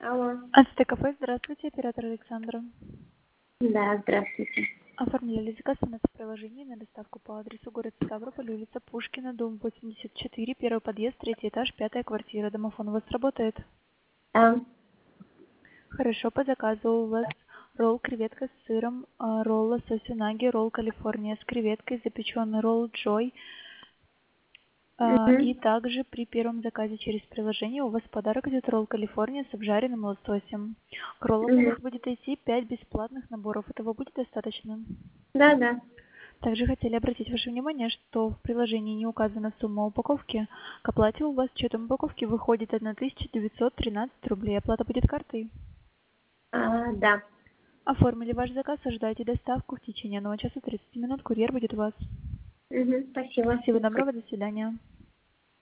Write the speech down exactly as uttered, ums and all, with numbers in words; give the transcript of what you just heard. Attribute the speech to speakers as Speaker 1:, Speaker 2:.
Speaker 1: Алло.
Speaker 2: Ацтекафе, здравствуйте, оператор Александра.
Speaker 1: Да, здравствуйте.
Speaker 2: Оформляли заказ у нас в приложении на доставку по адресу город Ставрополь, улица Пушкина, дом восемьдесят четыре, первый подъезд, третий этаж, пятая квартира. Домофон у вас работает?
Speaker 1: Да.
Speaker 2: Хорошо, по заказу у вас ролл креветка с сыром, а, ролл лосось унаги, ролл Калифорния с креветкой, запеченный ролл Джой. А, И
Speaker 1: Мгм.
Speaker 2: также при первом заказе через приложение у вас в подарок идет ролл Калифорния с обжаренным лососем. К роллам у
Speaker 1: Мгм.
Speaker 2: вас будет идти пять бесплатных наборов. Этого будет достаточно?
Speaker 1: Да, да.
Speaker 2: Также хотели обратить ваше внимание, что в приложении не указана сумма упаковки. К оплате у вас с учетом упаковки выходит тысяча девятьсот тринадцать рублей. Оплата будет картой.
Speaker 1: А, да.
Speaker 2: Оформили ваш заказ, ожидайте доставку в течение одного часа тридцати минут. Курьер будет у вас.
Speaker 1: Мгм. Спасибо.
Speaker 2: Всего доброго, до свидания.